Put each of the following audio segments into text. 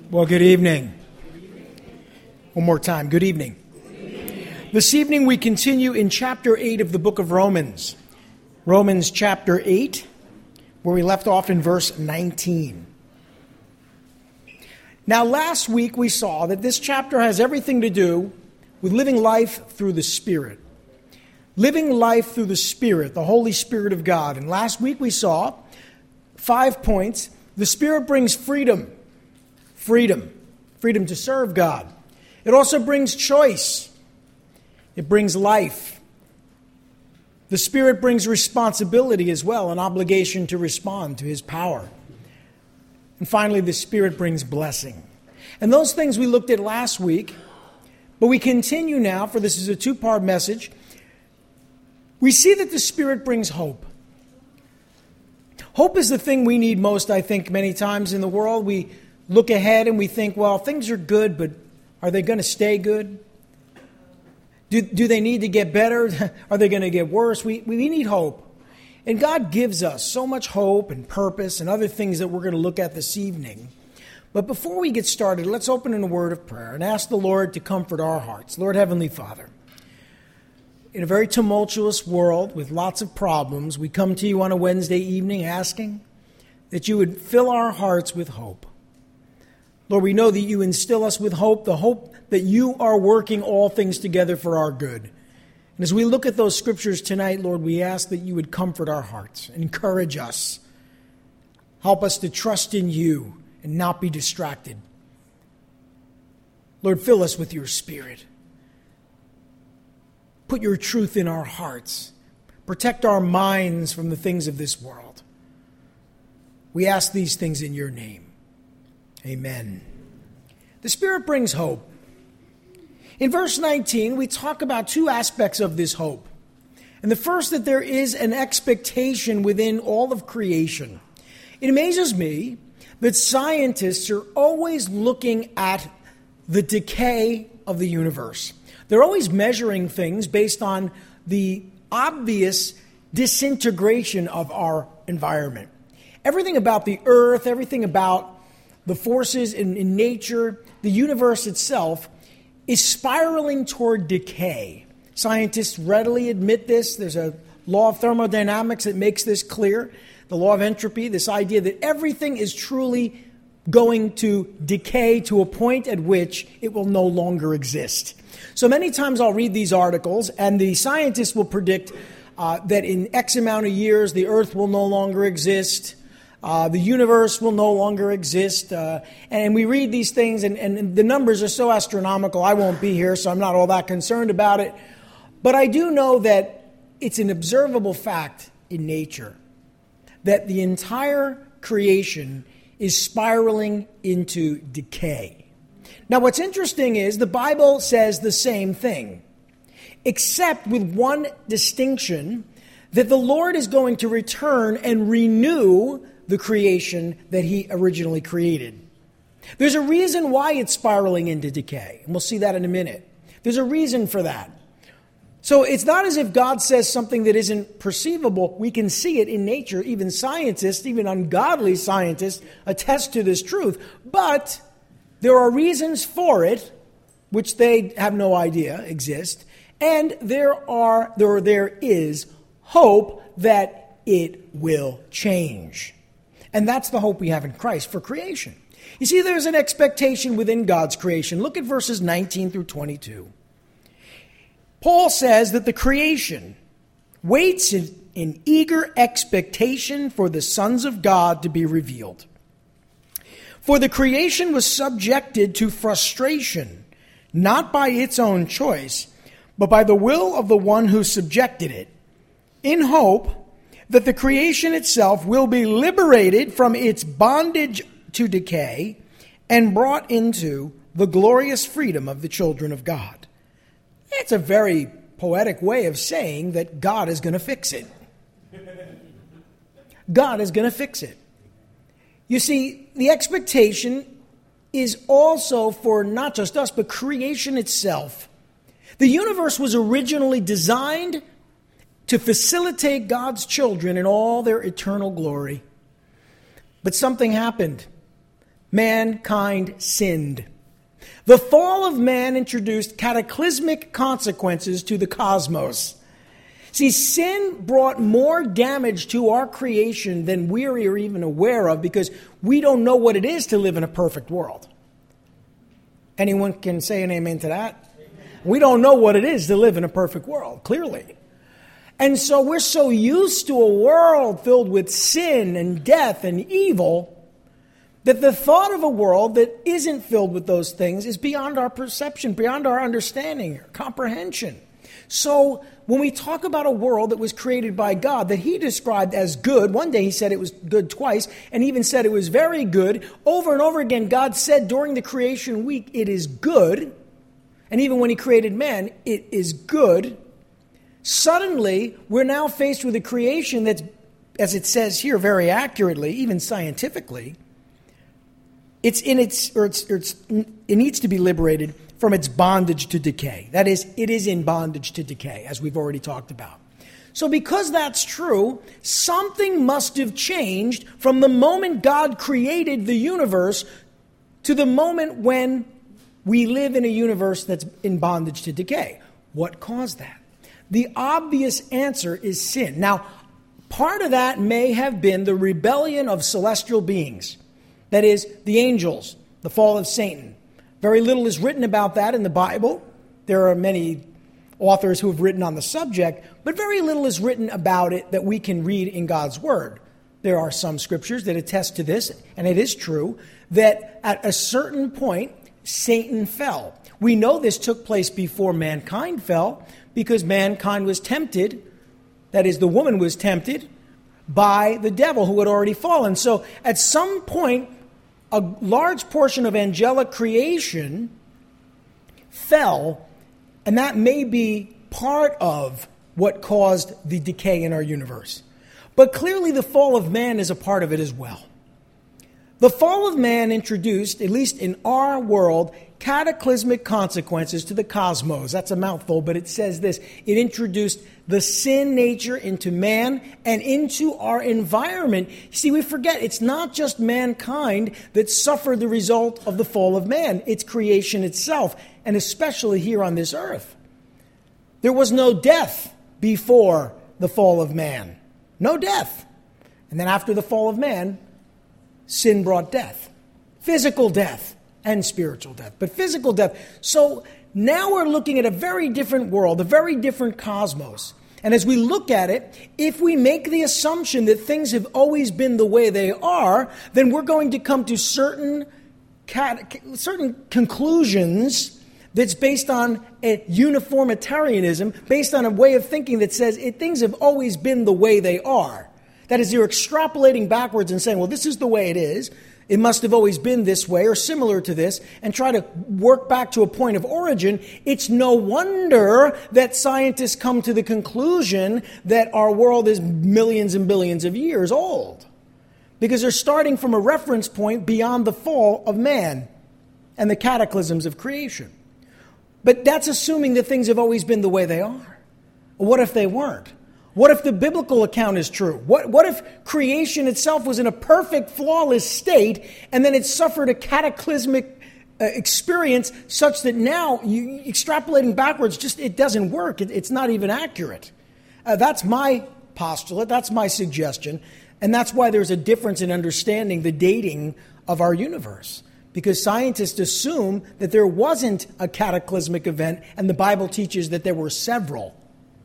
Well, good evening. One more time, good evening. This evening we continue in chapter 8 of the book of Romans. Romans chapter 8, where we left off in verse 19. Now, last week we saw that this chapter has everything to do with living life through the Spirit. Living life through the Spirit, the Holy Spirit of God. And last week we saw 5 points. The Spirit brings freedom. Freedom to serve God. It also brings choice. It brings life. The Spirit brings responsibility as well, an obligation to respond to His power. And finally, the Spirit brings blessing. And those things we looked at last week, but we continue now, for this is a two-part message. We see that the Spirit brings hope. Hope is the thing we need most, I think, many times in the world. We look ahead and we think, well, things are good, but are they going to stay good? Do they need to get better? Are they going to get worse? We need hope. And God gives us so much hope and purpose and other things that we're going to look at this evening. But before we get started, let's open in a word of prayer and ask the Lord to comfort our hearts. Lord Heavenly Father, in a very tumultuous world with lots of problems, we come to you on a Wednesday evening asking that you would fill our hearts with hope. Lord, we know that you instill us with hope, the hope that you are working all things together for our good. And as we look at those scriptures tonight, Lord, we ask that you would comfort our hearts, encourage us, help us to trust in you and not be distracted. Lord, fill us with your Spirit. Put your truth in our hearts. Protect our minds from the things of this world. We ask these things in your name. Amen. The Spirit brings hope. In verse 19, we talk about two aspects of this hope. And the first, that there is an expectation within all of creation. It amazes me that scientists are always looking at the decay of the universe. They're always measuring things based on the obvious disintegration of our environment. Everything about the earth, everything about the forces in nature, the universe itself, is spiraling toward decay. Scientists readily admit this. There's a law of thermodynamics that makes this clear. The law of entropy, this idea that everything is truly going to decay to a point at which it will no longer exist. So many times I'll read these articles, and the scientists will predict that in X amount of years, the earth will no longer exist. The universe will no longer exist. And we read these things, and the numbers are so astronomical. I won't be here, so I'm not all that concerned about it. But I do know that it's an observable fact in nature that the entire creation is spiraling into decay. Now, what's interesting is the Bible says the same thing, except with one distinction, that the Lord is going to return and renew the creation that he originally created. There's a reason why it's spiraling into decay, and we'll see that in a minute. There's a reason for that. So it's not as if God says something that isn't perceivable. We can see it in nature. Even scientists, even ungodly scientists, attest to this truth. But there are reasons for it, which they have no idea exist. And there is hope that it will change. And that's the hope we have in Christ for creation. You see, there's an expectation within God's creation. Look at verses 19 through 22. Paul says that the creation waits in eager expectation for the sons of God to be revealed. For the creation was subjected to frustration, not by its own choice, but by the will of the one who subjected it, in hope that the creation itself will be liberated from its bondage to decay and brought into the glorious freedom of the children of God. It's a very poetic way of saying that God is going to fix it. God is going to fix it. You see, the expectation is also for not just us, but creation itself. The universe was originally designed to facilitate God's children in all their eternal glory. But something happened. mankind sinned. The fall of man introduced cataclysmic consequences to the cosmos. See, sin brought more damage to our creation than we are even aware of because we don't know what it is to live in a perfect world. Anyone can say an amen to that? Amen. We don't know what it is to live in a perfect world, clearly. And so we're so used to a world filled with sin and death and evil that the thought of a world that isn't filled with those things is beyond our perception, beyond our understanding, or comprehension. So when we talk about a world that was created by God, that he described as good, one day he said it was good twice, and even said it was very good. Over and over again, God said during the creation week, it is good. And even when he created man, it is good. Suddenly, we're now faced with a creation that's, as it says here very accurately, even scientifically, it needs to be liberated from its bondage to decay. That is, it is in bondage to decay, as we've already talked about. So because that's true, something must have changed from the moment God created the universe to the moment when we live in a universe that's in bondage to decay. What caused that? The obvious answer is sin. Now, part of that may have been the rebellion of celestial beings. That is, the angels, the fall of Satan. Very little is written about that in the Bible. There are many authors who have written on the subject, but very little is written about it that we can read in God's Word. There are some scriptures that attest to this, and it is true, that at a certain point, Satan fell. We know this took place before mankind fell, because mankind was tempted, that is, the woman was tempted, by the devil who had already fallen. So at some point, a large portion of angelic creation fell, and that may be part of what caused the decay in our universe. But clearly the fall of man is a part of it as well. The fall of man introduced, at least in our world, cataclysmic consequences to the cosmos. That's a mouthful, but it says this. It introduced the sin nature into man and into our environment. See, we forget it's not just mankind that suffered the result of the fall of man. It's creation itself, and especially here on this earth. There was no death before the fall of man. No death. And then after the fall of man, sin brought death. Physical death and spiritual death. But physical death. So now we're looking at a very different world, a very different cosmos. And as we look at it, if we make the assumption that things have always been the way they are, then we're going to come to certain conclusions that's based on a uniformitarianism, based on a way of thinking that says things have always been the way they are. That is, you're extrapolating backwards and saying, well, this is the way it is. It must have always been this way or similar to this, and try to work back to a point of origin. It's no wonder that scientists come to the conclusion that our world is millions and billions of years old, because they're starting from a reference point beyond the fall of man and the cataclysms of creation. But that's assuming that things have always been the way they are. What if they weren't? What if the biblical account is true? What if creation itself was in a perfect, flawless state, and then it suffered a cataclysmic experience such that now, extrapolating backwards, it doesn't work. It's not even accurate. That's my postulate. That's my suggestion. And that's why there's a difference in understanding the dating of our universe. Because scientists assume that there wasn't a cataclysmic event, and the Bible teaches that there were several.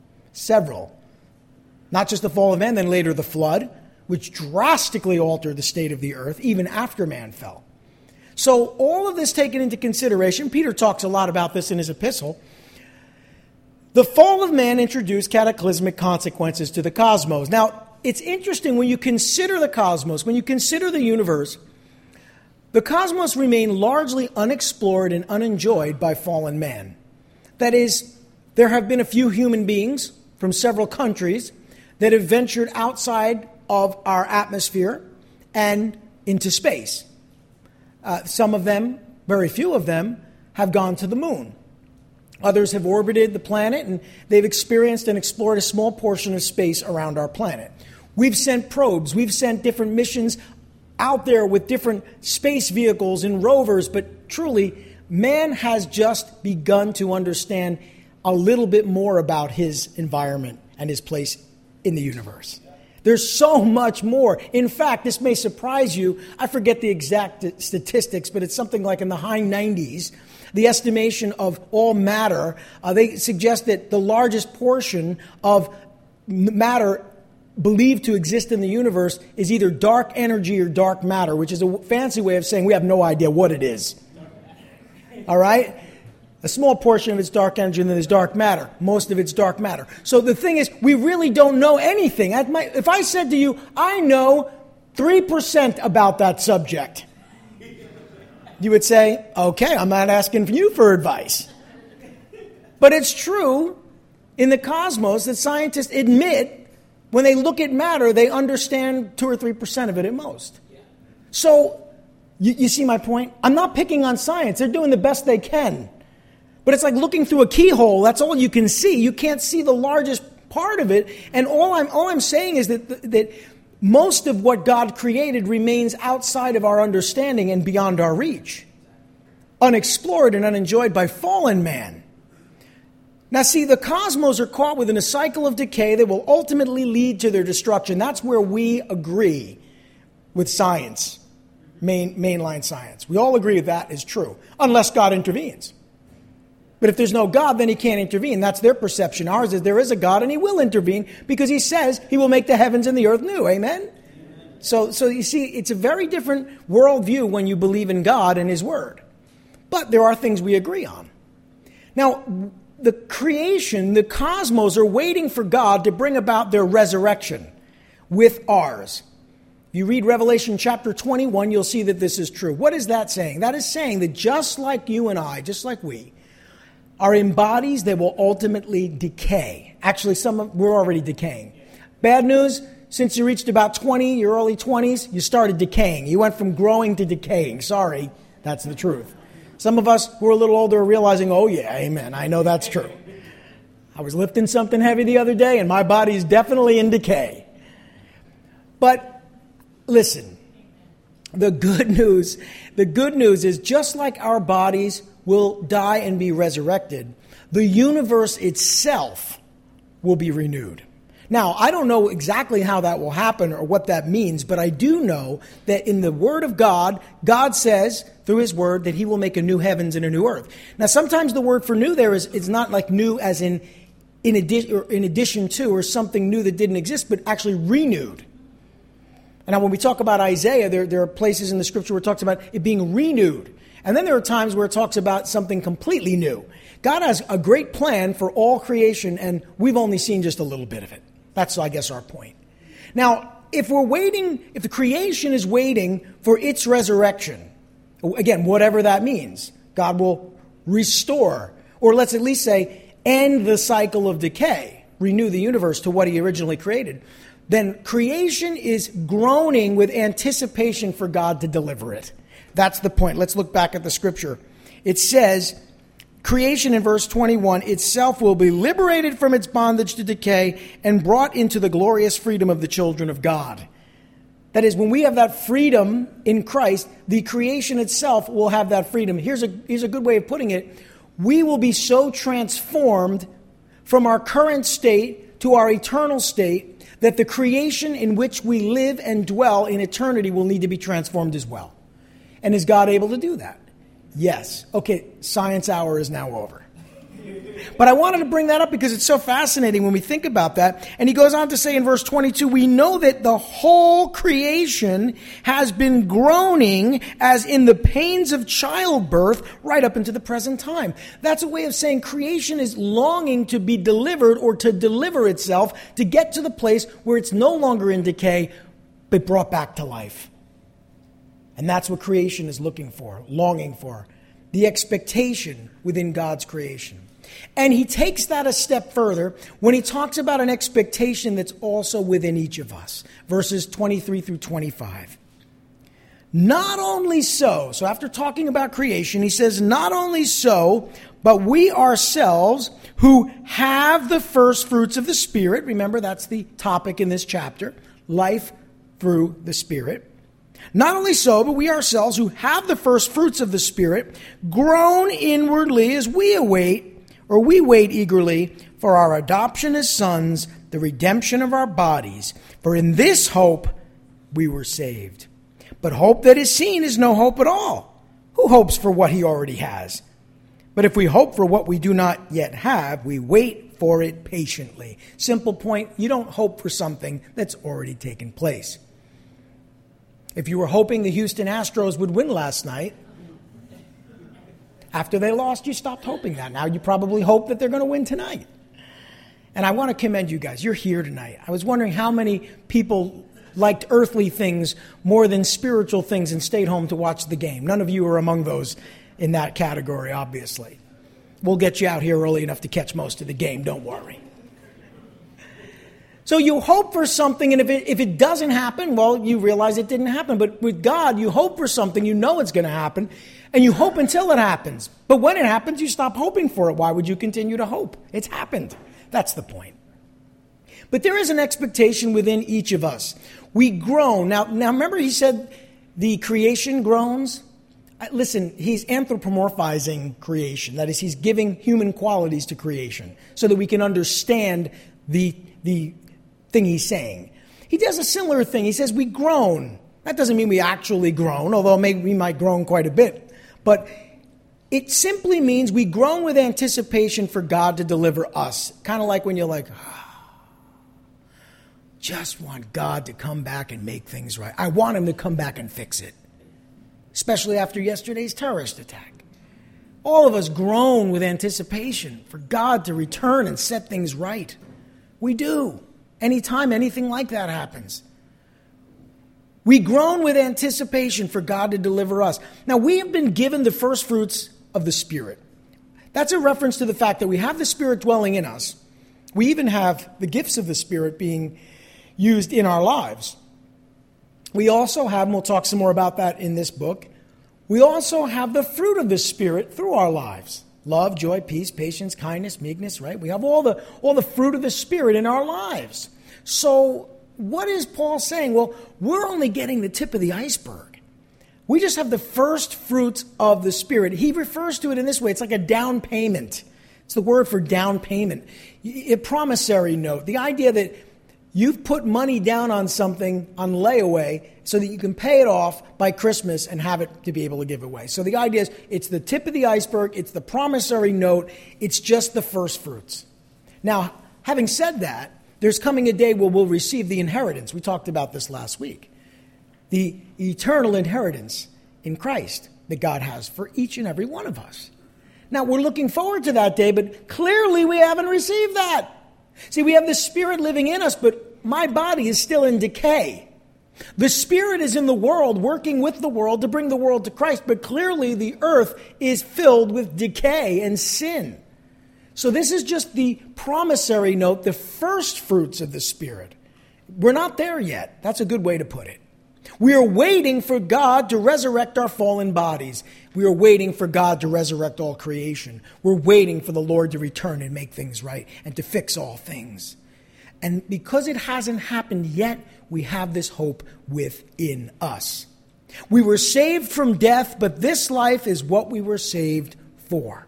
Not just the fall of man, then later the flood, which drastically altered the state of the earth, even after man fell. So all of this taken into consideration, Peter talks a lot about this in his epistle. The fall of man introduced cataclysmic consequences to the cosmos. Now, it's interesting when you consider the cosmos, when you consider the universe, the cosmos remained largely unexplored and unenjoyed by fallen man. That is, there have been a few human beings from several countries that have ventured outside of our atmosphere and into space. Some of them, very few of them, have gone to the moon. Others have orbited the planet, and they've experienced and explored a small portion of space around our planet. We've sent probes. We've sent different missions out there with different space vehicles and rovers, but truly, man has just begun to understand a little bit more about his environment and his place in the universe. There's so much more. In fact, this may surprise you. I forget the exact statistics, but it's something like in the high 90s. The estimation of all matter, they suggest that the largest portion of matter believed to exist in the universe is either dark energy or dark matter, which is a fancy way of saying we have no idea what it is. All right? A small portion of it's dark energy and then there's dark matter. Most of it's dark matter. So the thing is, we really don't know anything. If I said to you, I know 3% about that subject, you would say, okay, I'm not asking you for advice. But it's true in the cosmos that scientists admit when they look at matter, they understand 2 or 3% of it at most. So you see my point? I'm not picking on science. They're doing the best they can. But it's like looking through a keyhole. That's all you can see. You can't see the largest part of it. And all I'm saying is that most of what God created remains outside of our understanding and beyond our reach. Unexplored and unenjoyed by fallen man. Now see, the cosmos are caught within a cycle of decay that will ultimately lead to their destruction. That's where we agree with science, mainline science. We all agree that is true, unless God intervenes. But if there's no God, then he can't intervene. That's their perception. Ours is there is a God and he will intervene because he says he will make the heavens and the earth new. Amen? So you see, it's a very different worldview when you believe in God and his word. But there are things we agree on. Now, the creation, the cosmos are waiting for God to bring about their resurrection with ours. If you read Revelation chapter 21, you'll see that this is true. What is that saying? That is saying that just like you and I, just like we, are in bodies that will ultimately decay. Actually, we're already decaying. Bad news, since you reached about 20, your early 20s, you started decaying. You went from growing to decaying. Sorry, that's the truth. Some of us who are a little older are realizing, oh yeah, amen, I know that's true. I was lifting something heavy the other day and my body is definitely in decay. But listen, the good news is just like our bodies will die and be resurrected, the universe itself will be renewed. Now, I don't know exactly how that will happen or what that means, but I do know that in the Word of God, God says through His Word that He will make a new heavens and a new earth. Now, sometimes the word for new there is not like new as in addition to or something new that didn't exist, but actually renewed. And now when we talk about Isaiah, there are places in the Scripture where it talks about it being renewed. And then there are times where it talks about something completely new. God has a great plan for all creation, and we've only seen just a little bit of it. That's, I guess, our point. Now, if the creation is waiting for its resurrection, again, whatever that means, God will restore, or let's at least say, end the cycle of decay, renew the universe to what He originally created, then creation is groaning with anticipation for God to deliver it. That's the point. Let's look back at the Scripture. It says, creation in verse 21 itself will be liberated from its bondage to decay and brought into the glorious freedom of the children of God. That is, when we have that freedom in Christ, the creation itself will have that freedom. Here's a good way of putting it. We will be so transformed from our current state to our eternal state that the creation in which we live and dwell in eternity will need to be transformed as well. And is God able to do that? Yes. Okay, science hour is now over. But I wanted to bring that up because it's so fascinating when we think about that. And he goes on to say in verse 22, we know that the whole creation has been groaning as in the pains of childbirth right up into the present time. That's a way of saying creation is longing to be delivered or to deliver itself to get to the place where it's no longer in decay, but brought back to life. And that's what creation is looking for, longing for, the expectation within God's creation. And he takes that a step further when he talks about an expectation that's also within each of us. Verses 23 through 25. Not only so after talking about creation, he says, not only so, but we ourselves who have the first fruits of the Spirit, remember that's the topic in this chapter, life through the Spirit, Not only so, but we ourselves who have the first fruits of the Spirit groan inwardly as we wait eagerly for our adoption as sons, the redemption of our bodies. For in this hope we were saved. But hope that is seen is no hope at all. Who hopes for what he already has? But if we hope for what we do not yet have, we wait for it patiently. Simple point, you don't hope for something that's already taken place. If you were hoping the Houston Astros would win last night, after they lost, you stopped hoping that. Now you probably hope that they're going to win tonight. And I want to commend you guys. You're here tonight. I was wondering how many people liked earthly things more than spiritual things and stayed home to watch the game. None of you are among those in that category, obviously. We'll get you out here early enough to catch most of the game. Don't worry. So you hope for something, and if it doesn't happen, well, you realize it didn't happen. But with God, you hope for something, you know it's going to happen, and you hope until it happens. But when it happens, you stop hoping for it. Why would you continue to hope? It's happened. That's the point. But there is an expectation within each of us. We groan. Now remember he said the creation groans? Listen, he's anthropomorphizing creation. That is, he's giving human qualities to creation so that we can understand the thing he's saying. He does a similar thing. He says we groan. That doesn't mean we actually groan, although maybe we might groan quite a bit. But it simply means we groan with anticipation for God to deliver us. Kind of like when you're like, just want God to come back and make things right. I want him to come back and fix it. Especially after yesterday's terrorist attack. All of us groan with anticipation for God to return and set things right. We do. Anytime anything like that happens. We groan with anticipation for God to deliver us. Now, we have been given the first fruits of the Spirit. That's a reference to the fact that we have the Spirit dwelling in us. We even have the gifts of the Spirit being used in our lives. We also have, and we'll talk some more about that in this book, we also have the fruit of the Spirit through our lives. Love, joy, peace, patience, kindness, meekness, right? We have all the fruit of the Spirit in our lives. So what is Paul saying? Well, we're only getting the tip of the iceberg. We just have the first fruits of the Spirit. He refers to it in this way. It's like a down payment. It's the word for down payment. A promissory note. The idea that you've put money down on something on layaway so that you can pay it off by Christmas and have it to be able to give away. So the idea is it's the tip of the iceberg. It's the promissory note. It's just the first fruits. Now, having said that, there's coming a day where we'll receive the inheritance. We talked about this last week. The eternal inheritance in Christ that God has for each and every one of us. Now, we're looking forward to that day, but clearly we haven't received that. See, we have the Spirit living in us, but my body is still in decay. The Spirit is in the world, working with the world to bring the world to Christ, but clearly the earth is filled with decay and sin. So this is just the promissory note, the first fruits of the Spirit. We're not there yet. That's a good way to put it. We are waiting for God to resurrect our fallen bodies. We are waiting for God to resurrect all creation. We're waiting for the Lord to return and make things right and to fix all things. And because it hasn't happened yet, we have this hope within us. We were saved from death, but this life is what we were saved for.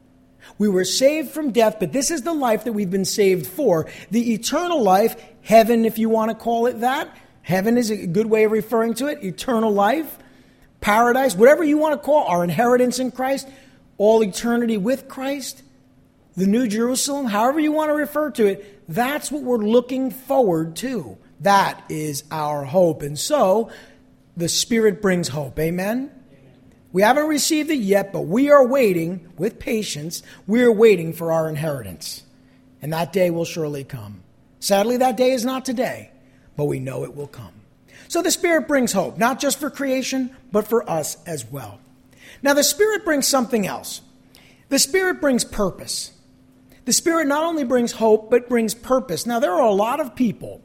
We were saved from death, but this is the life that we've been saved for. The eternal life, heaven if you want to call it that. Heaven is a good way of referring to it. Eternal life, paradise, whatever you want to call our inheritance in Christ, all eternity with Christ, the New Jerusalem, however you want to refer to it, that's what we're looking forward to. That is our hope. And so, the Spirit brings hope. Amen? We haven't received it yet, but we are waiting with patience. We are waiting for our inheritance. And that day will surely come. Sadly, that day is not today. But we know it will come. So the Spirit brings hope, not just for creation, but for us as well. Now the Spirit brings something else. The Spirit brings purpose. The Spirit not only brings hope, but brings purpose. Now there are a lot of people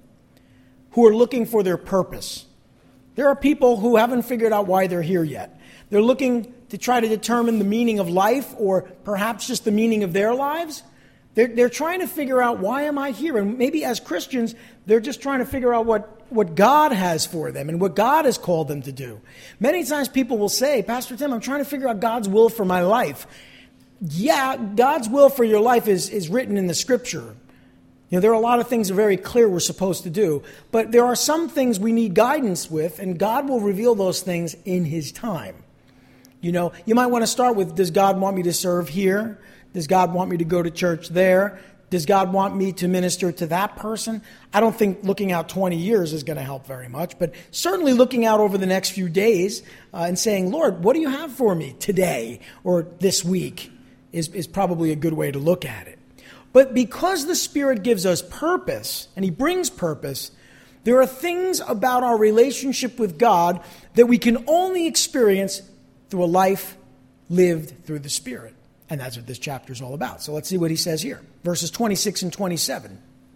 who are looking for their purpose. There are people who haven't figured out why they're here yet. They're looking to try to determine the meaning of life or perhaps just the meaning of their lives. They're trying to figure out, why am I here? And maybe as Christians, they're just trying to figure out what God has for them and what God has called them to do. Many times people will say, Pastor Tim, I'm trying to figure out God's will for my life. Yeah, God's will for your life is written in the Scripture. There are a lot of things that are very clear we're supposed to do, but there are some things we need guidance with, and God will reveal those things in His time. You might want to start with, does God want me to serve here? Does God want me to go to church there? Does God want me to minister to that person? I don't think looking out 20 years is going to help very much, but certainly looking out over the next few days and saying, Lord, what do you have for me today or this week is probably a good way to look at it. But because the Spirit gives us purpose, and He brings purpose, there are things about our relationship with God that we can only experience through a life lived through the Spirit. And that's what this chapter is all about. So let's see what he says here. Verses 26 and 27.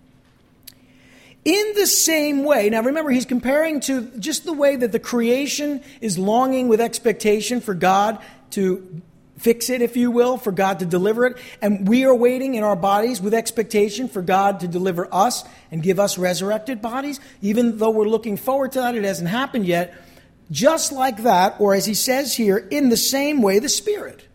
In the same way, now remember, he's comparing to just the way that the creation is longing with expectation for God to fix it, if you will, for God to deliver it. And we are waiting in our bodies with expectation for God to deliver us and give us resurrected bodies. Even though we're looking forward to that, it hasn't happened yet. Just like that, or as he says here, in the same way, the Spirit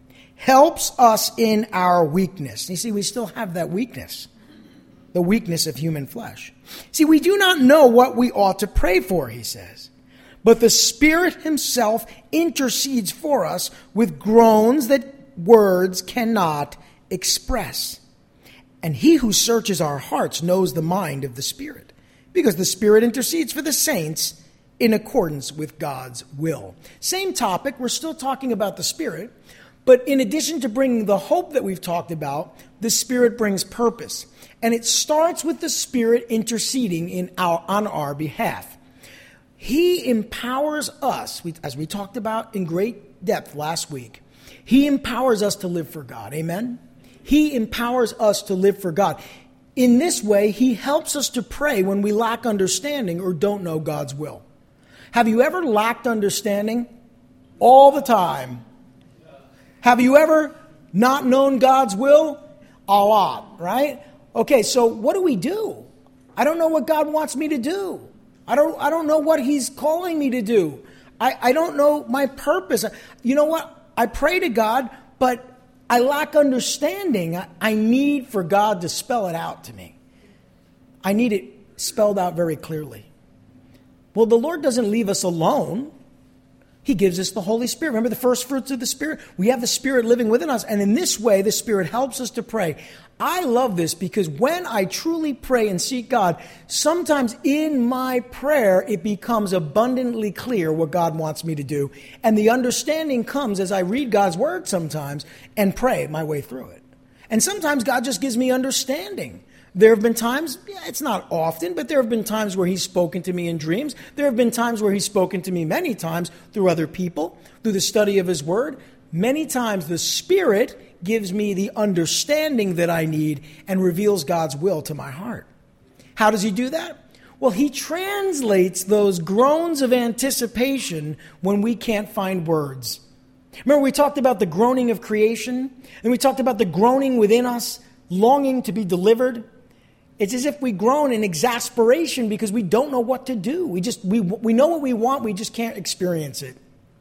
helps us in our weakness. You see, we still have that weakness, the weakness of human flesh. See, we do not know what we ought to pray for, he says. But the Spirit Himself intercedes for us with groans that words cannot express. And He who searches our hearts knows the mind of the Spirit, because the Spirit intercedes for the saints in accordance with God's will. Same topic, we're still talking about the Spirit, but in addition to bringing the hope that we've talked about, the Spirit brings purpose. And it starts with the Spirit interceding on our behalf. He empowers us, as we talked about in great depth last week. He empowers us to live for God. Amen? He empowers us to live for God. In this way, He helps us to pray when we lack understanding or don't know God's will. Have you ever lacked understanding? All the time. Have you ever not known God's will? A lot, right? Okay, so what do? I don't know what God wants me to do. I don't know what He's calling me to do. I don't know my purpose. You know what? I pray to God, but I lack understanding. I need for God to spell it out to me. I need it spelled out very clearly. Well, the Lord doesn't leave us alone. He gives us the Holy Spirit. Remember the first fruits of the Spirit? We have the Spirit living within us. And in this way, the Spirit helps us to pray. I love this because when I truly pray and seek God, sometimes in my prayer, it becomes abundantly clear what God wants me to do. And the understanding comes as I read God's Word sometimes and pray my way through it. And sometimes God just gives me understanding. There have been times, it's not often, but there have been times where He's spoken to me in dreams. There have been times where He's spoken to me many times through other people, through the study of His Word. Many times the Spirit gives me the understanding that I need and reveals God's will to my heart. How does He do that? Well, He translates those groans of anticipation when we can't find words. Remember, we talked about the groaning of creation, and we talked about the groaning within us, longing to be delivered. It's as if we groan in exasperation because we don't know what to do. We know what we want, we just can't experience it.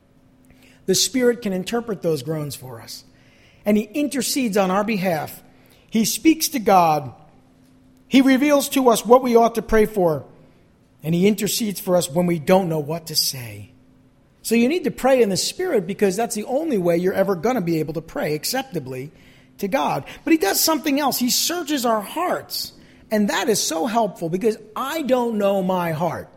The Spirit can interpret those groans for us. And He intercedes on our behalf. He speaks to God. He reveals to us what we ought to pray for. And He intercedes for us when we don't know what to say. So you need to pray in the Spirit because that's the only way you're ever going to be able to pray acceptably to God. But He does something else. He searches our hearts. And that is so helpful because I don't know my heart.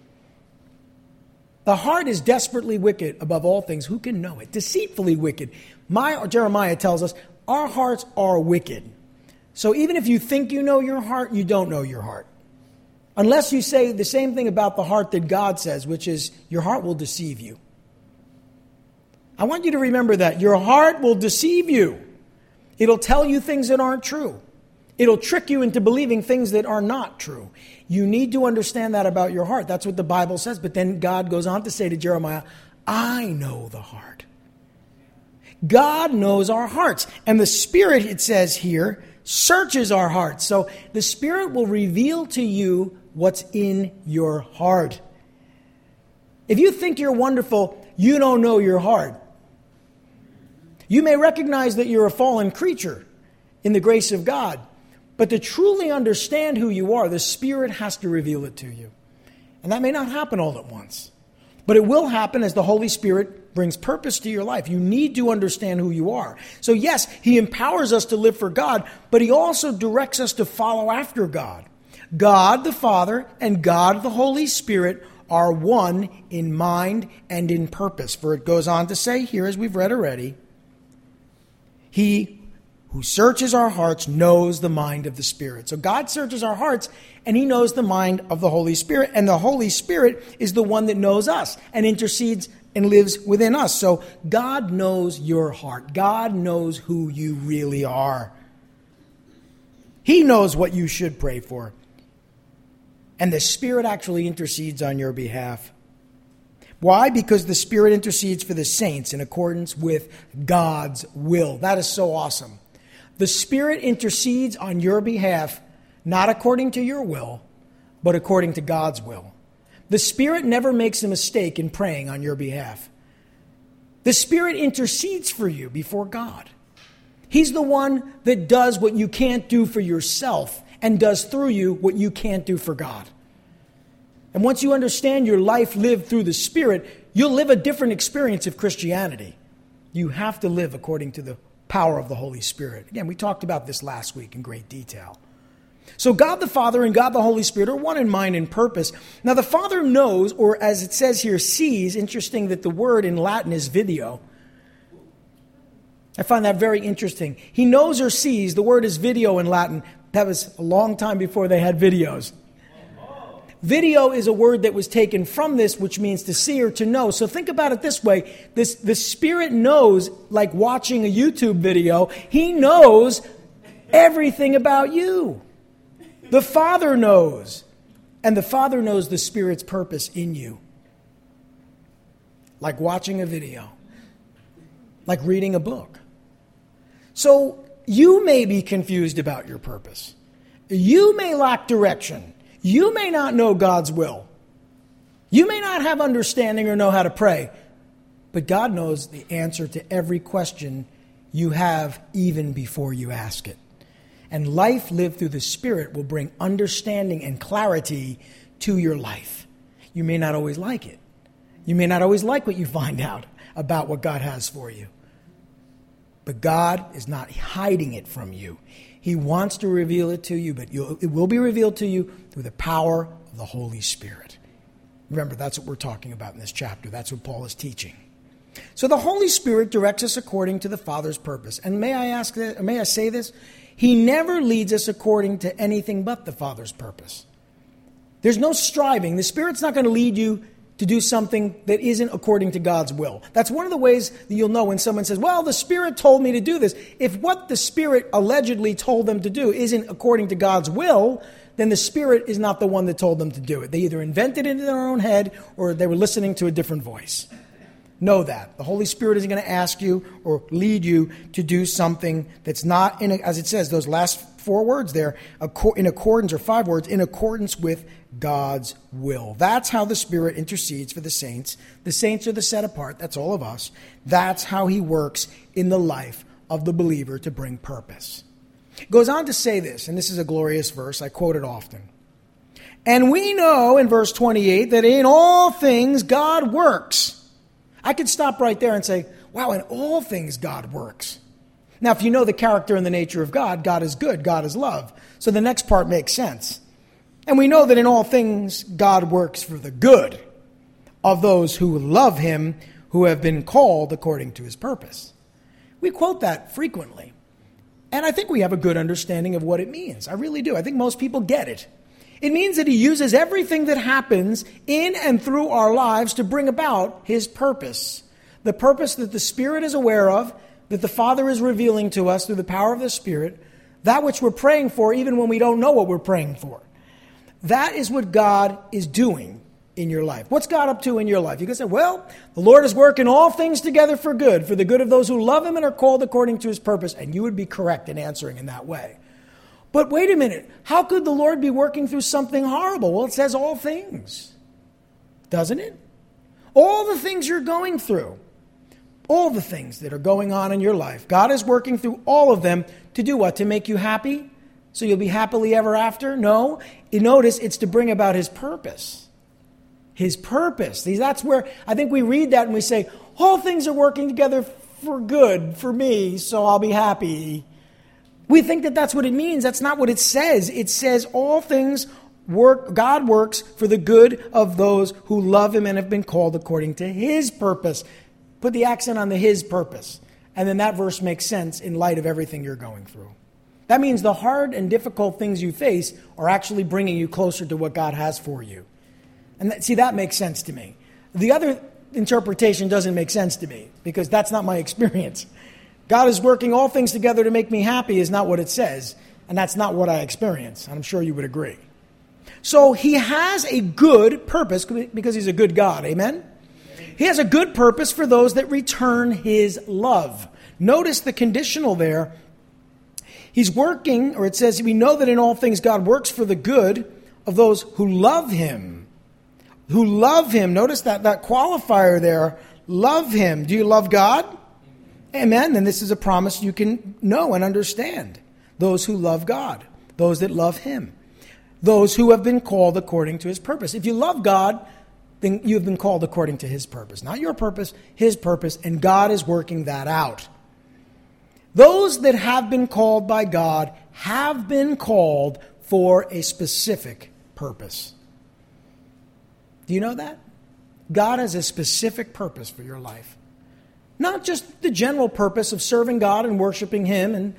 The heart is desperately wicked above all things. Who can know it? Deceitfully wicked. Jeremiah tells us our hearts are wicked. So even if you think you know your heart, you don't know your heart. Unless you say the same thing about the heart that God says, which is your heart will deceive you. I want you to remember that. Your heart will deceive you. It'll tell you things that aren't true. It'll trick you into believing things that are not true. You need to understand that about your heart. That's what the Bible says. But then God goes on to say to Jeremiah, I know the heart. God knows our hearts. And the Spirit, it says here, searches our hearts. So the Spirit will reveal to you what's in your heart. If you think you're wonderful, you don't know your heart. You may recognize that you're a fallen creature in the grace of God, but to truly understand who you are, the Spirit has to reveal it to you. And that may not happen all at once, but it will happen as the Holy Spirit brings purpose to your life. You need to understand who you are. So yes, He empowers us to live for God, but He also directs us to follow after God. God the Father and God the Holy Spirit are one in mind and in purpose. For it goes on to say here, as we've read already, He who searches our hearts knows the mind of the Spirit. So God searches our hearts, and He knows the mind of the Holy Spirit. And the Holy Spirit is the one that knows us and intercedes and lives within us. So God knows your heart. God knows who you really are. He knows what you should pray for. And the Spirit actually intercedes on your behalf. Why? Because the Spirit intercedes for the saints in accordance with God's will. That is so awesome. The Spirit intercedes on your behalf, not according to your will, but according to God's will. The Spirit never makes a mistake in praying on your behalf. The Spirit intercedes for you before God. He's the one that does what you can't do for yourself and does through you what you can't do for God. And once you understand your life lived through the Spirit, you'll live a different experience of Christianity. You have to live according to the power of the Holy Spirit. Again, we talked about this last week in great detail. So God the Father and God the Holy Spirit are one in mind and purpose. Now the Father knows, or as it says here, sees. Interesting that the word in Latin is video. I find that very interesting. He knows or sees. The word is video in Latin. That was a long time before they had videos. Video is a word that was taken from this, which means to see or to know. So think about it this way. The Spirit knows, like watching a YouTube video, He knows everything about you. The Father knows. And the Father knows the Spirit's purpose in you. Like watching a video. Like reading a book. So you may be confused about your purpose. You may lack direction. You may not know God's will. You may not have understanding or know how to pray. But God knows the answer to every question you have even before you ask it. And life lived through the Spirit will bring understanding and clarity to your life. You may not always like it. You may not always like what you find out about what God has for you. But God is not hiding it from you. He wants to reveal it to you, but it will be revealed to you through the power of the Holy Spirit. Remember, that's what we're talking about in this chapter. That's what Paul is teaching. So the Holy Spirit directs us according to the Father's purpose. And may I say this? He never leads us according to anything but the Father's purpose. There's no striving. The Spirit's not going to lead you to do something that isn't according to God's will. That's one of the ways that you'll know when someone says, well, the Spirit told me to do this. If what the Spirit allegedly told them to do isn't according to God's will, then the Spirit is not the one that told them to do it. They either invented it in their own head or they were listening to a different voice. Know that. The Holy Spirit isn't going to ask you or lead you to do something that's not, as it says, those last 4 words there, in accordance, or 5 words, in accordance with God's will. That's how the Spirit intercedes for the saints. The saints are the set apart. That's all of us. That's how He works in the life of the believer to bring purpose. It goes on to say this, and this is a glorious verse. I quote it often. And we know in verse 28 that in all things God works. I could stop right there and say, wow, in all things God works. Now, if you know the character and the nature of God, God is good, God is love. So the next part makes sense. And we know that in all things God works for the good of those who love Him, who have been called according to His purpose. We quote that frequently. And I think we have a good understanding of what it means. I really do. I think most people get it. It means that He uses everything that happens in and through our lives to bring about His purpose. The purpose that the Spirit is aware of, that the Father is revealing to us through the power of the Spirit, that which we're praying for even when we don't know what we're praying for. That is what God is doing in your life? What's God up to in your life? You can say, well, the Lord is working all things together for the good of those who love him and are called according to his purpose. And you would be correct in answering in that way. But wait a minute. How could the Lord be working through something horrible? Well, it says all things, doesn't it? All the things you're going through, all the things that are going on in your life, God is working through all of them to do what? To make you happy? So you'll be happily ever after? No. You notice it's to bring about his purpose. His purpose. See, that's where I think we read that and we say, all things are working together for good for me, so I'll be happy. We think that that's what it means. That's not what it says. It says all things work. God works for the good of those who love him and have been called according to his purpose. Put the accent on the his purpose. And then that verse makes sense in light of everything you're going through. That means the hard and difficult things you face are actually bringing you closer to what God has for you. And that makes sense to me. The other interpretation doesn't make sense to me because that's not my experience. God is working all things together to make me happy is not what it says. And that's not what I experience. I'm sure you would agree. So he has a good purpose because he's a good God. Amen? He has a good purpose for those that return his love. Notice the conditional there. He's working, or it says, we know that in all things God works for the good of those who love him. Who love him. Notice that qualifier there. Love him. Do you love God? Amen. Then this is a promise you can know and understand. Those who love God. Those that love him. Those who have been called according to his purpose. If you love God, then you have been called according to his purpose. Not your purpose, his purpose. And God is working that out. Those that have been called by God have been called for a specific purpose. Do you know that? God has a specific purpose for your life. Not just the general purpose of serving God and worshiping him and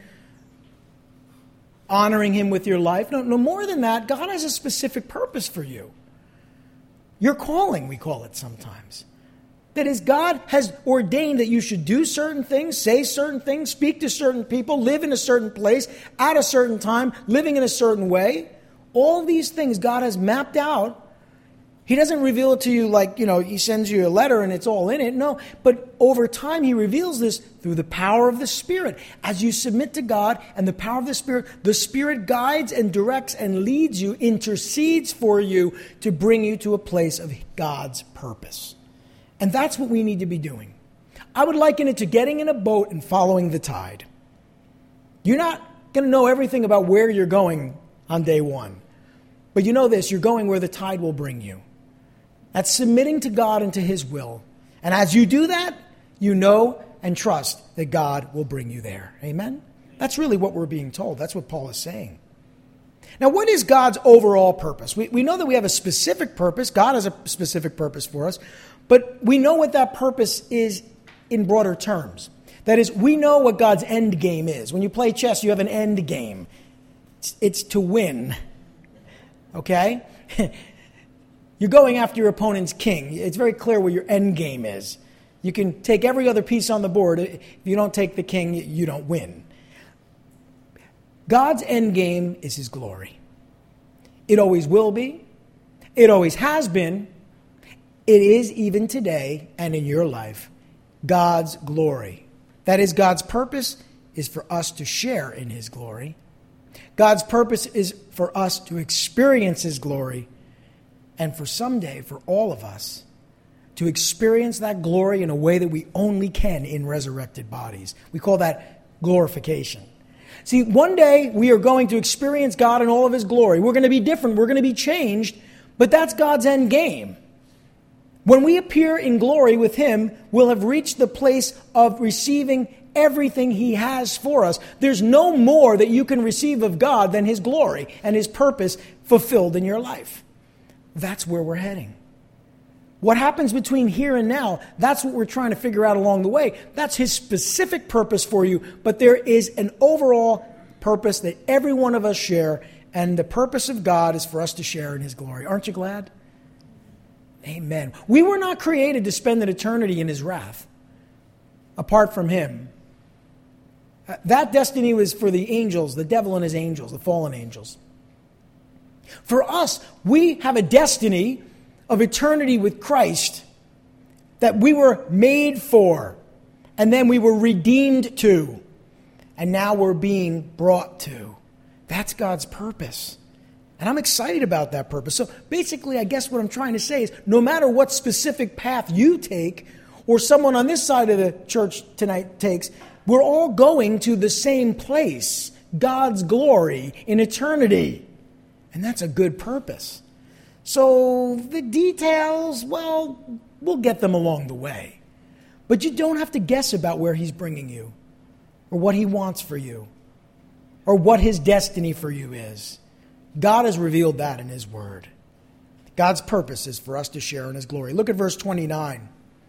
honoring him with your life. No, more than that, God has a specific purpose for you. Your calling, we call it sometimes. That is, God has ordained that you should do certain things, say certain things, speak to certain people, live in a certain place, at a certain time, living in a certain way. All these things God has mapped out. He doesn't reveal it to you like, he sends you a letter and it's all in it. No, but over time he reveals this through the power of the Spirit. As you submit to God and the power of the Spirit guides and directs and leads you, intercedes for you to bring you to a place of God's purpose. And that's what we need to be doing. I would liken it to getting in a boat and following the tide. You're not going to know everything about where you're going on day one. But you know this, you're going where the tide will bring you. That's submitting to God and to his will. And as you do that, you know and trust that God will bring you there. Amen? That's really what we're being told. That's what Paul is saying. Now, what is God's overall purpose? We know that we have a specific purpose. God has a specific purpose for us. But we know what that purpose is in broader terms. That is, we know what God's end game is. When you play chess, you have an end game. It's to win. Okay? You're going after your opponent's king. It's very clear what your end game is. You can take every other piece on the board. If you don't take the king, you don't win. God's end game is his glory. It always will be. It always has been. It is even today and in your life, God's glory. That is, God's purpose is for us to share in his glory. God's purpose is for us to experience his glory, and for someday, for all of us, to experience that glory in a way that we only can in resurrected bodies. We call that glorification. See, one day we are going to experience God in all of his glory. We're going to be different. We're going to be changed, but that's God's end game. When we appear in glory with him, we'll have reached the place of receiving everything he has for us. There's no more that you can receive of God than his glory and his purpose fulfilled in your life. That's where we're heading. What happens between here and now, that's what we're trying to figure out along the way. That's his specific purpose for you, but there is an overall purpose that every one of us share, and the purpose of God is for us to share in his glory. Aren't you glad? Amen. We were not created to spend an eternity in his wrath, apart from him. That destiny was for the angels, the devil and his angels, the fallen angels. For us, we have a destiny of eternity with Christ that we were made for, and then we were redeemed to, and now we're being brought to. That's God's purpose. And I'm excited about that purpose. So basically, I guess what I'm trying to say is no matter what specific path you take or someone on this side of the church tonight takes, we're all going to the same place, God's glory in eternity. And that's a good purpose. So the details, well, we'll get them along the way. But you don't have to guess about where he's bringing you or what he wants for you or what his destiny for you is. God has revealed that in his word. God's purpose is for us to share in his glory. Look at verse 29.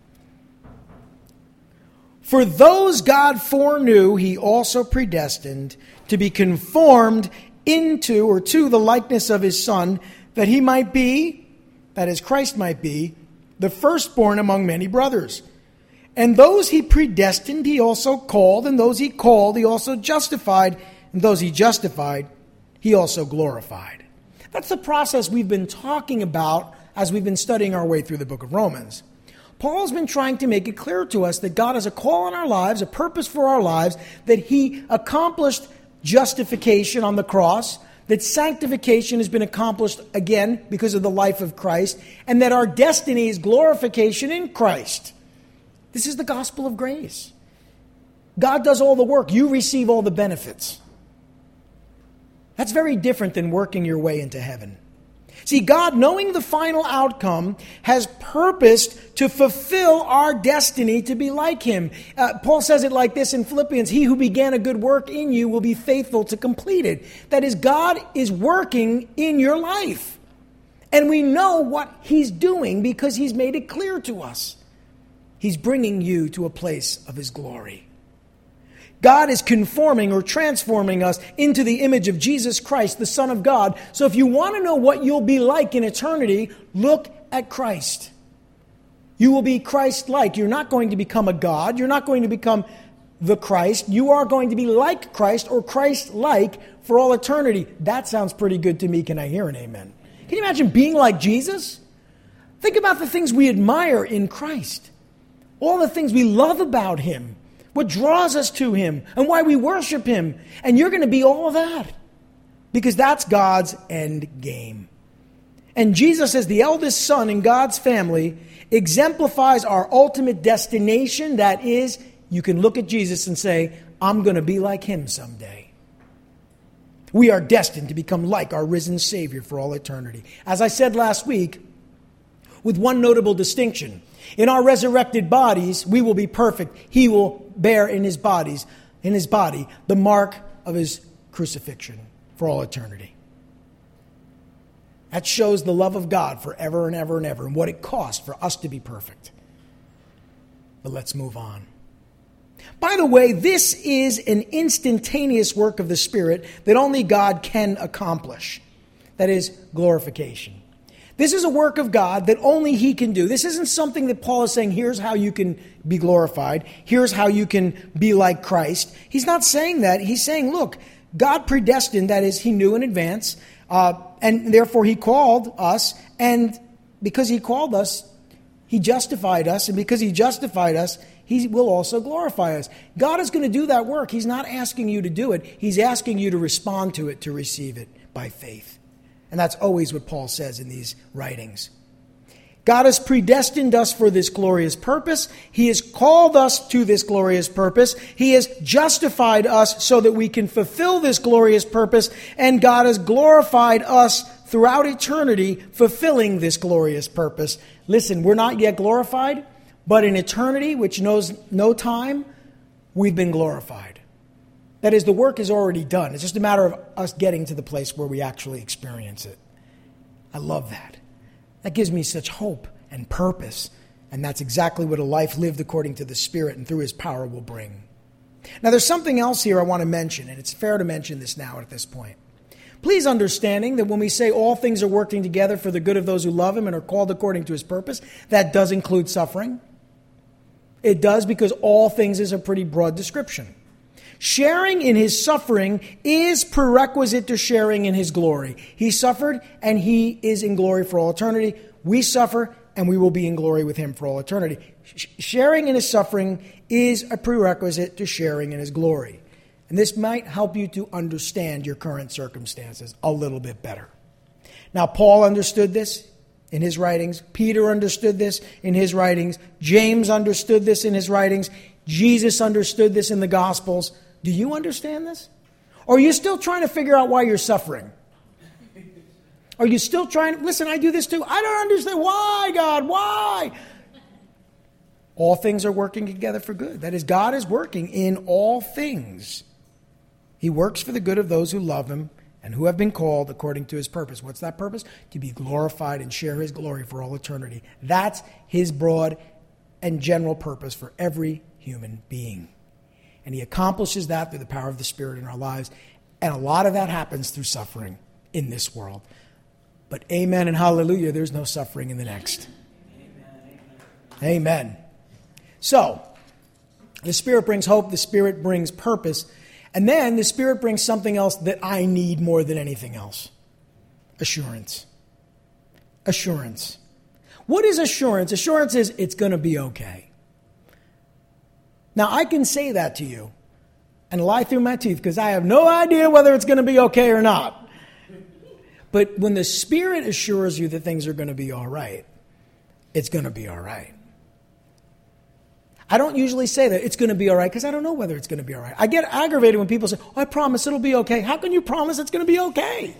For those God foreknew, he also predestined to be conformed into or to the likeness of his Son, that he might be, that is, Christ might be, the firstborn among many brothers. And those he predestined, he also called, and those he called, he also justified, and those he justified, he also glorified. That's the process we've been talking about as we've been studying our way through the book of Romans. Paul's been trying to make it clear to us that God has a call on our lives, a purpose for our lives, that he accomplished justification on the cross, that sanctification has been accomplished again because of the life of Christ, and that our destiny is glorification in Christ. This is the gospel of grace. God does all the work. You receive all the benefits. That's very different than working your way into heaven. See, God, knowing the final outcome, has purposed to fulfill our destiny to be like him. Paul says it like this in Philippians, he who began a good work in you will be faithful to complete it. That is, God is working in your life. And we know what he's doing because he's made it clear to us. He's bringing you to a place of his glory. God is conforming or transforming us into the image of Jesus Christ, the Son of God. So if you want to know what you'll be like in eternity, look at Christ. You will be Christ-like. You're not going to become a God. You're not going to become the Christ. You are going to be like Christ or Christ-like for all eternity. That sounds pretty good to me. Can I hear an amen? Can you imagine being like Jesus? Think about the things we admire in Christ. All the things we love about him. What draws us to him and why we worship him. And you're going to be all of that because that's God's end game. And Jesus, as the eldest son in God's family, exemplifies our ultimate destination. That is, you can look at Jesus and say, I'm going to be like him someday. We are destined to become like our risen Savior for all eternity. As I said last week, with one notable distinction. In our resurrected bodies, we will be perfect. He will bear in his body, the mark of his crucifixion for all eternity. That shows the love of God forever and ever and ever, and what it costs for us to be perfect. But let's move on. By the way, this is an instantaneous work of the Spirit that only God can accomplish. That is glorification. This is a work of God that only he can do. This isn't something that Paul is saying, here's how you can be glorified. Here's how you can be like Christ. He's not saying that. He's saying, look, God predestined, that is, he knew in advance, and therefore he called us. And because he called us, he justified us. And because he justified us, he will also glorify us. God is going to do that work. He's not asking you to do it. He's asking you to respond to it, to receive it by faith. And that's always what Paul says in these writings. God has predestined us for this glorious purpose. He has called us to this glorious purpose. He has justified us so that we can fulfill this glorious purpose. And God has glorified us throughout eternity, fulfilling this glorious purpose. Listen, we're not yet glorified, but in eternity, which knows no time, we've been glorified. That is, the work is already done. It's just a matter of us getting to the place where we actually experience it. I love that. That gives me such hope and purpose. And that's exactly what a life lived according to the Spirit and through his power will bring. Now, there's something else here I want to mention, and it's fair to mention this now at this point. Please understanding that when we say all things are working together for the good of those who love him and are called according to his purpose, that does include suffering. It does, because all things is a pretty broad description. Sharing in his suffering is prerequisite to sharing in his glory. He suffered and he is in glory for all eternity. We suffer, and we will be in glory with him for all eternity. Sharing in his suffering is a prerequisite to sharing in his glory. And this might help you to understand your current circumstances a little bit better. Now, Paul understood this in his writings. Peter understood this in his writings. James understood this in his writings. Jesus understood this in the Gospels. Do you understand this? Or are you still trying to figure out why you're suffering? Are you still trying? Listen, I do this too. I don't understand. Why, God? Why? All things are working together for good. That is, God is working in all things. He works for the good of those who love him and who have been called according to his purpose. What's that purpose? To be glorified and share his glory for all eternity. That's his broad and general purpose for every human being. And he accomplishes that through the power of the Spirit in our lives. And a lot of that happens through suffering in this world. But amen and hallelujah, there's no suffering in the next. Amen. So, the Spirit brings hope, the Spirit brings purpose, and then the Spirit brings something else that I need more than anything else. Assurance. Assurance. What is assurance? Assurance is it's going to be okay. Now, I can say that to you and lie through my teeth because I have no idea whether it's going to be okay or not. But when the Spirit assures you that things are going to be all right, it's going to be all right. I don't usually say that it's going to be all right because I don't know whether it's going to be all right. I get aggravated when people say, oh, I promise it'll be okay. How can you promise it's going to be okay?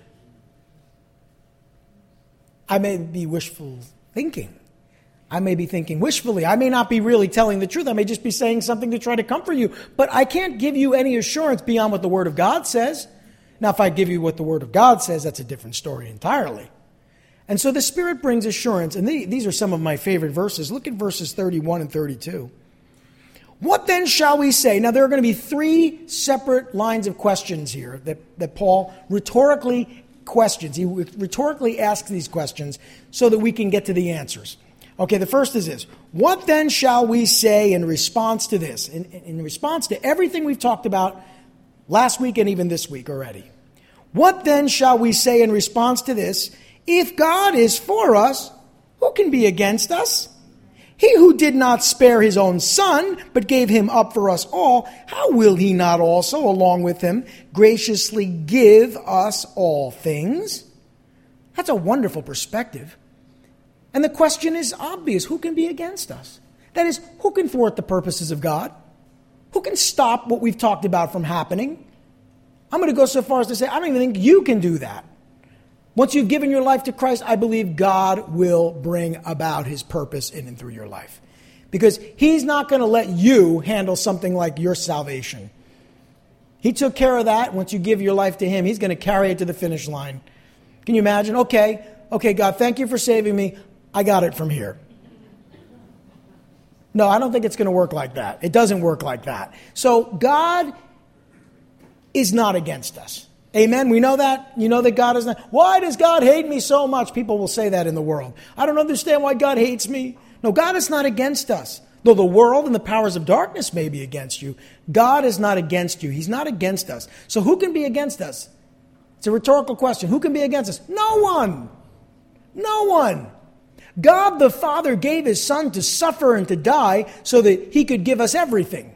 I may be wishful thinking. I may be thinking wishfully. I may not be really telling the truth. I may just be saying something to try to comfort you. But I can't give you any assurance beyond what the Word of God says. Now, if I give you what the Word of God says, that's a different story entirely. And so the Spirit brings assurance. And these are some of my favorite verses. Look at verses 31 and 32. What then shall we say? Now, there are going to be three separate lines of questions here that Paul rhetorically questions. He rhetorically asks these questions so that we can get to the answers. Okay, the first is this. What then shall we say in response to this? In response to everything we've talked about last week and even this week already. What then shall we say in response to this? If God is for us, who can be against us? He who did not spare his own Son, but gave him up for us all, how will he not also, along with him, graciously give us all things? That's a wonderful perspective. And the question is obvious. Who can be against us? That is, who can thwart the purposes of God? Who can stop what we've talked about from happening? I'm going to go so far as to say, I don't even think you can do that. Once you've given your life to Christ, I believe God will bring about his purpose in and through your life. Because he's not going to let you handle something like your salvation. He took care of that. Once you give your life to him, he's going to carry it to the finish line. Can you imagine? Okay, God, thank you for saving me. I got it from here. No, I don't think it's going to work like that. It doesn't work like that. So God is not against us. Amen? We know that. You know that God is not. Why does God hate me so much? People will say that in the world. I don't understand why God hates me. No, God is not against us. Though the world and the powers of darkness may be against you, God is not against you. He's not against us. So who can be against us? It's a rhetorical question. Who can be against us? No one. No one. God the Father gave his Son to suffer and to die so that he could give us everything.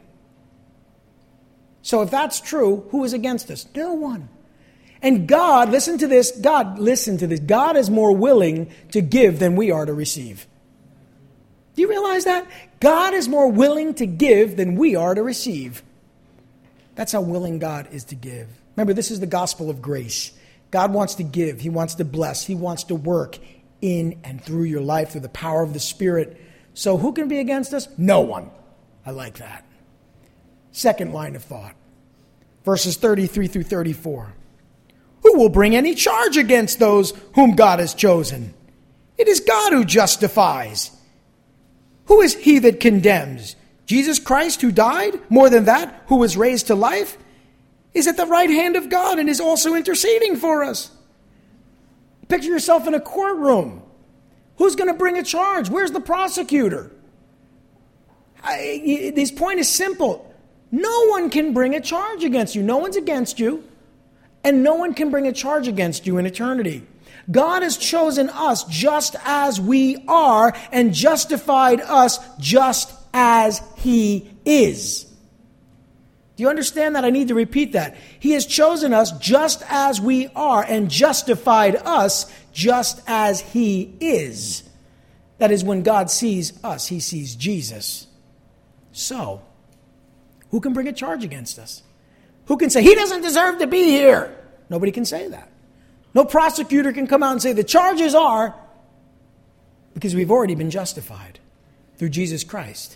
So if that's true, who is against us? No one. And God, listen to this, God is more willing to give than we are to receive. Do you realize that? God is more willing to give than we are to receive. That's how willing God is to give. Remember, this is the gospel of grace. God wants to give. He wants to bless. He wants to work in and through your life through the power of the Spirit. So who can be against us? No one. I like that. Second line of thought. Verses 33 through 34. Who will bring any charge against those whom God has chosen? It is God who justifies. Who is he that condemns? Jesus Christ, who died? More than that, who was raised to life? Is at the right hand of God and is also interceding for us. Picture yourself in a courtroom. Who's going to bring a charge? Where's the prosecutor? This point is simple. No one can bring a charge against you. No one's against you. And no one can bring a charge against you in eternity. God has chosen us just as we are and justified us just as He is. Do you understand that? I need to repeat that. He has chosen us just as we are and justified us just as He is. That is, when God sees us, He sees Jesus. So, who can bring a charge against us? Who can say, He doesn't deserve to be here? Nobody can say that. No prosecutor can come out and say the charges are, because we've already been justified through Jesus Christ.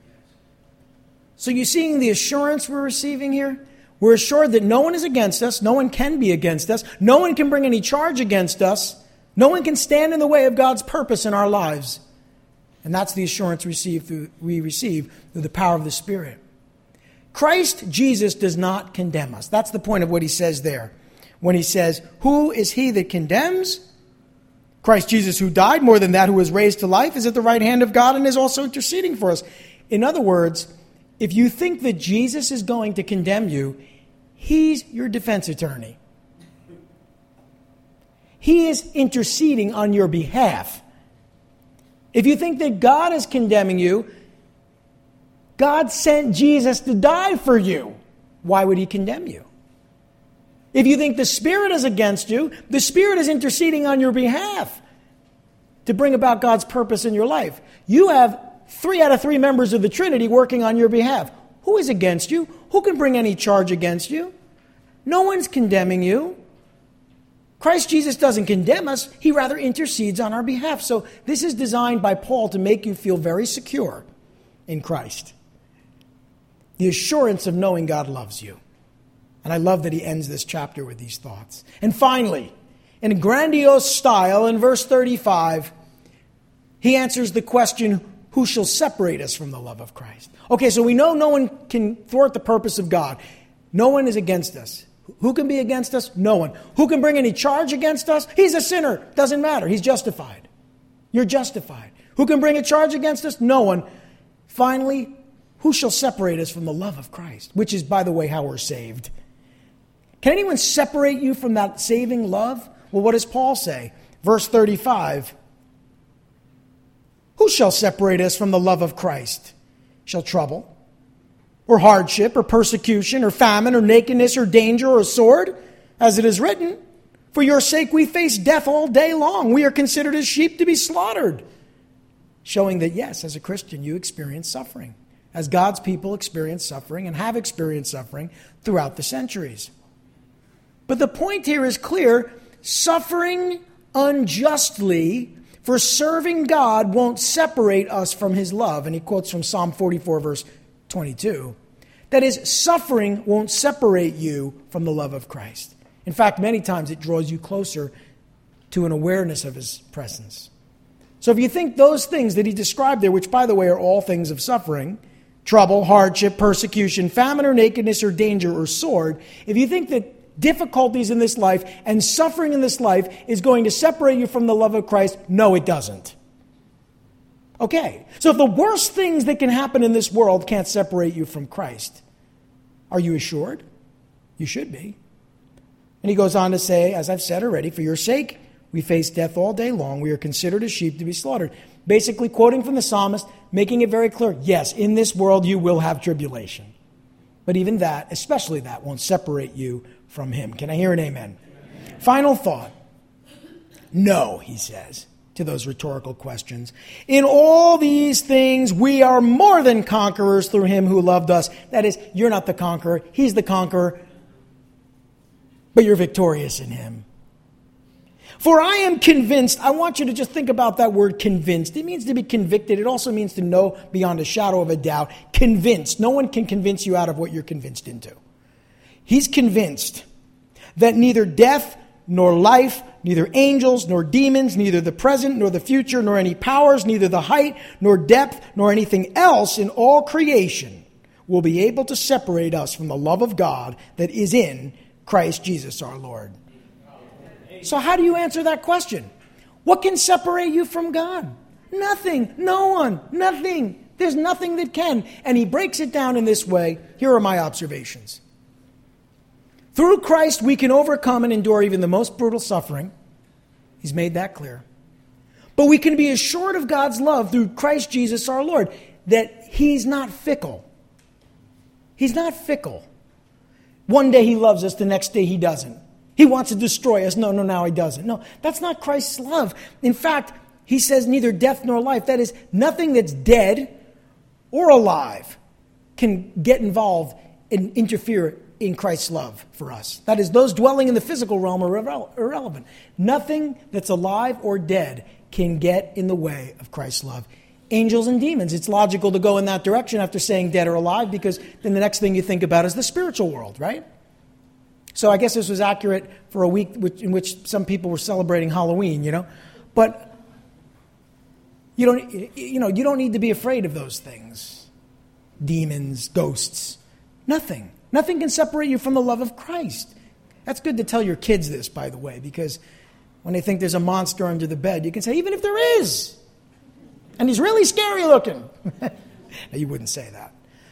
So you seeing the assurance we're receiving here? We're assured that no one is against us. No one can be against us. No one can bring any charge against us. No one can stand in the way of God's purpose in our lives. And that's the assurance we receive through the power of the Spirit. Christ Jesus does not condemn us. That's the point of what he says there. When he says, who is he that condemns? Christ Jesus, who died, more than that, who was raised to life, is at the right hand of God and is also interceding for us. In other words, if you think that Jesus is going to condemn you, He's your defense attorney. He is interceding on your behalf. If you think that God is condemning you, God sent Jesus to die for you. Why would He condemn you? If you think the Spirit is against you, the Spirit is interceding on your behalf to bring about God's purpose in your life. You have 3 out of 3 members of the Trinity working on your behalf. Who is against you? Who can bring any charge against you? No one's condemning you. Christ Jesus doesn't condemn us. He rather intercedes on our behalf. So this is designed by Paul to make you feel very secure in Christ. The assurance of knowing God loves you. And I love that he ends this chapter with these thoughts. And finally, in a grandiose style, in verse 35, he answers the question, who shall separate us from the love of Christ? Okay, so we know no one can thwart the purpose of God. No one is against us. Who can be against us? No one. Who can bring any charge against us? He's a sinner. Doesn't matter. He's justified. You're justified. Who can bring a charge against us? No one. Finally, who shall separate us from the love of Christ? Which is, by the way, how we're saved. Can anyone separate you from that saving love? Well, what does Paul say? Verse 35. Who shall separate us from the love of Christ? Shall trouble, or hardship, or persecution, or famine, or nakedness, or danger, or sword? As it is written, for your sake we face death all day long. We are considered as sheep to be slaughtered. Showing that, yes, as a Christian, you experience suffering. As God's people experience suffering and have experienced suffering throughout the centuries. But the point here is clear. Suffering unjustly for serving God won't separate us from His love. And he quotes from Psalm 44, verse 22. That is, suffering won't separate you from the love of Christ. In fact, many times it draws you closer to an awareness of His presence. So if you think those things that he described there, which by the way are all things of suffering, trouble, hardship, persecution, famine or nakedness or danger or sword, if you think that difficulties in this life and suffering in this life is going to separate you from the love of Christ, no, it doesn't. Okay, so if the worst things that can happen in this world can't separate you from Christ, are you assured? You should be. And he goes on to say, as I've said already, for your sake, we face death all day long. We are considered as sheep to be slaughtered. Basically quoting from the psalmist, making it very clear, yes, in this world you will have tribulation. But even that, especially that, won't separate you from Him. Can I hear an amen? Amen. Final thought. No, he says to those rhetorical questions. In all these things, we are more than conquerors through Him who loved us. That is, you're not the conqueror. He's the conqueror. But you're victorious in Him. For I am convinced. I want you to just think about that word convinced. It means to be convicted. It also means to know beyond a shadow of a doubt. Convinced. No one can convince you out of what you're convinced into. He's convinced that neither death nor life, neither angels nor demons, neither the present nor the future, nor any powers, neither the height nor depth, nor anything else in all creation will be able to separate us from the love of God that is in Christ Jesus our Lord. So how do you answer that question? What can separate you from God? Nothing. No one. Nothing. There's nothing that can. And he breaks it down in this way. Here are my observations. Through Christ, we can overcome and endure even the most brutal suffering. He's made that clear. But we can be assured of God's love through Christ Jesus our Lord, that He's not fickle. He's not fickle. One day He loves us, the next day He doesn't. He wants to destroy us. No, now He doesn't. No, that's not Christ's love. In fact, He says neither death nor life. That is, nothing that's dead or alive can get involved and interfere in Christ's love for us. That is, those dwelling in the physical realm are irrelevant. Nothing that's alive or dead can get in the way of Christ's love. Angels and demons, it's logical to go in that direction after saying dead or alive, because then the next thing you think about is the spiritual world, right? So I guess this was accurate for a week in which some people were celebrating Halloween, But you don't need to be afraid of those things. Demons, ghosts, nothing. Nothing can separate you from the love of Christ. That's good to tell your kids this, by the way, because when they think there's a monster under the bed, you can say, even if there is, and he's really scary looking. Now, you wouldn't say that.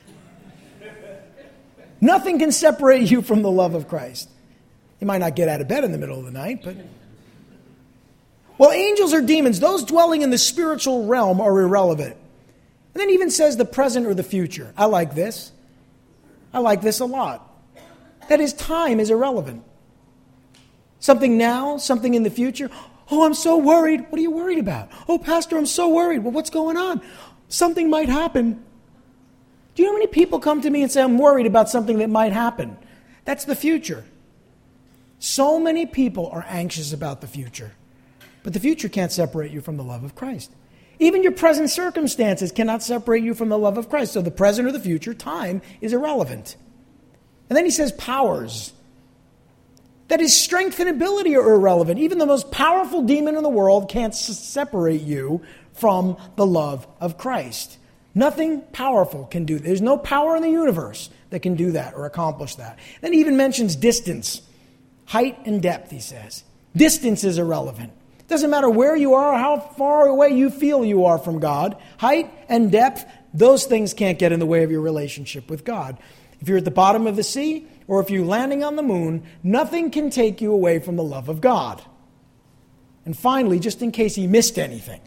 Nothing can separate you from the love of Christ. You might not get out of bed in the middle of the night, but... Well, angels or demons, those dwelling in the spiritual realm are irrelevant. And then even says the present or the future. I like this. I like this a lot. That is, time is irrelevant. Something now, something in the future. Oh, I'm so worried. What are you worried about? Oh, Pastor, I'm so worried. Well, what's going on? Something might happen. Do you know how many people come to me and say, I'm worried about something that might happen? That's the future. So many people are anxious about the future. But the future can't separate you from the love of Christ. Even your present circumstances cannot separate you from the love of Christ. So the present or the future, time, is irrelevant. And then he says powers. That is, strength and ability are irrelevant. Even the most powerful demon in the world can't separate you from the love of Christ. Nothing powerful can do that. There's no power in the universe that can do that or accomplish that. Then he even mentions distance. Height and depth, he says. Distance is irrelevant. It doesn't matter where you are or how far away you feel you are from God. Height and depth, those things can't get in the way of your relationship with God. If you're at the bottom of the sea or if you're landing on the moon, nothing can take you away from the love of God. And finally, just in case he missed anything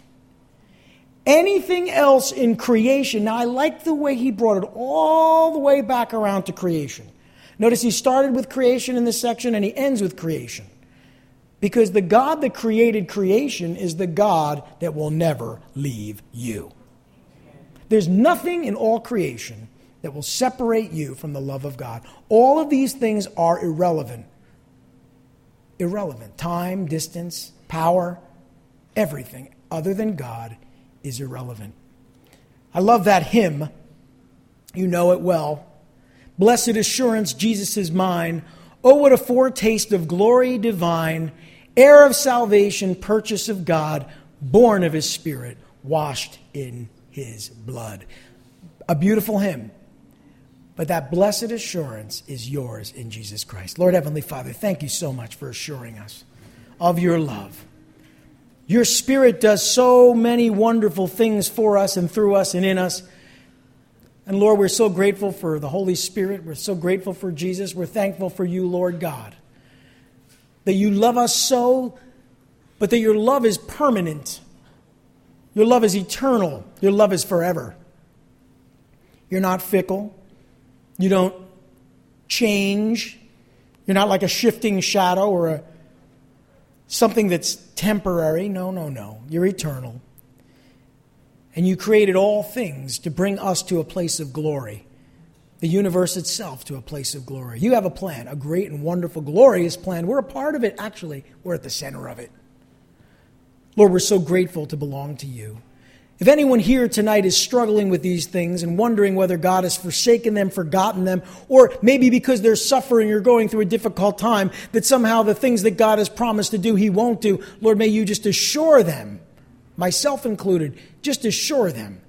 else in creation. Now, I like the way he brought it all the way back around to creation. Notice he started with creation in this section and he ends with creation. Because the God that created creation is the God that will never leave you. There's nothing in all creation that will separate you from the love of God. All of these things are irrelevant. Irrelevant. Time, distance, power, everything other than God is irrelevant. I love that hymn. You know it well. Blessed assurance, Jesus is mine. Oh, what a foretaste of glory divine. Heir of salvation, purchase of God, born of His Spirit, washed in His blood. A beautiful hymn. But that blessed assurance is yours in Jesus Christ. Lord Heavenly Father, thank you so much for assuring us of your love. Your Spirit does so many wonderful things for us and through us and in us. And Lord, we're so grateful for the Holy Spirit. We're so grateful for Jesus. We're thankful for you, Lord God. That you love us so, but that your love is permanent. Your love is eternal. Your love is forever. You're not fickle. You don't change. You're not like a shifting shadow or something that's temporary. No. You're eternal. And you created all things to bring us to a place of glory. The universe itself to a place of glory. You have a plan, a great and wonderful, glorious plan. We're a part of it. Actually, we're at the center of it. Lord, we're so grateful to belong to you. If anyone here tonight is struggling with these things and wondering whether God has forsaken them, forgotten them, or maybe because they're suffering or going through a difficult time, that somehow the things that God has promised to do, He won't do, Lord, may you just assure them, myself included, just assure them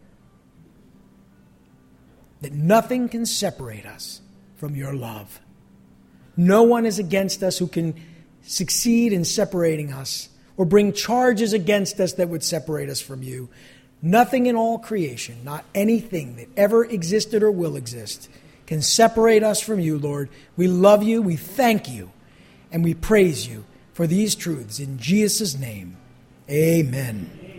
that nothing can separate us from your love. No one is against us who can succeed in separating us or bring charges against us that would separate us from you. Nothing in all creation, not anything that ever existed or will exist, can separate us from you, Lord. We love you, we thank you, and we praise you for these truths. In Jesus' name, amen.